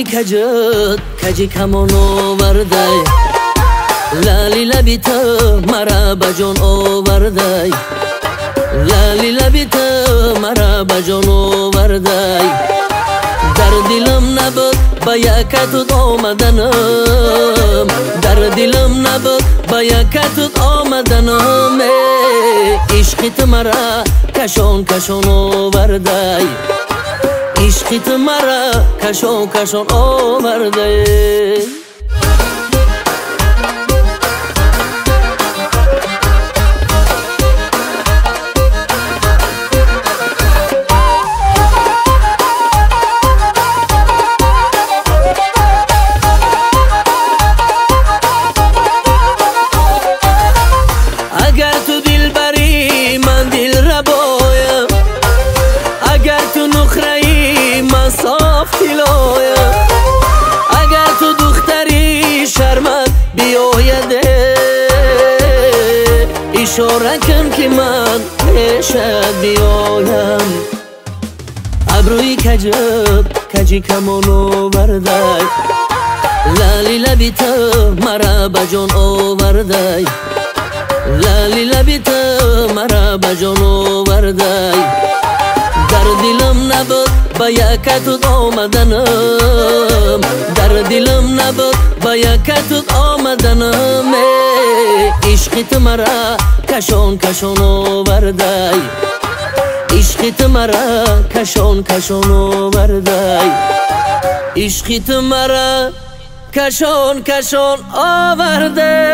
کجت کجی کمان آورده لالی لبی تو مرا بجان آورده لالی لبی تو مرا بجان آورده در دلم نبود با یکت آمدنم در دلم نبود با یکت آمدنم عشقت مرا کشان کشان آورده عشقت مرا کشان کشان آورده اگر تو دل بری من دل را بایم اگر تو نخره‌ای من صاف دلایم اگر تو دختری شرمت بیایده اشاره کن که من پیشت بیایم ابروی کجی کمان آورده لالی لبی تو مرا بجان آورده لالی لبی تو مرا بجان آورده در دلم نبود با یکت آمدنم در دلم نبود با یکت آمدنم عشقت مرا کشان کشان آورده عشقت مرا کشان کشان آورده عشقت مرا کشان کشان آورده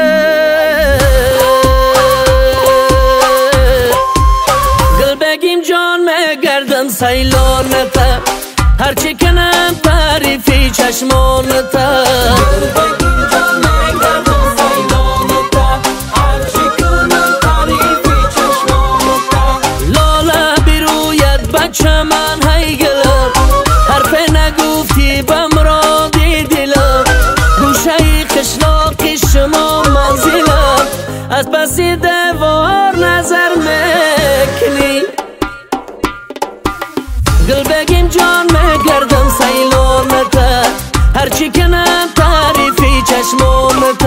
بگیم جان مگردم سیلانتا هرچی کنم تعریفی چشمانتا بگیم جان مگردم سیلانتا هرچی کنم تعریفی چشمانتا لاله برویت بچه من هی گلم حرف نگفتی بمرادی دلم گوشه خشلاقی شما منزلم از پسی دوار نظر میکنی گل بگیم جان مگردم سیلانتا هرچی کنم تعریفی چشمانتا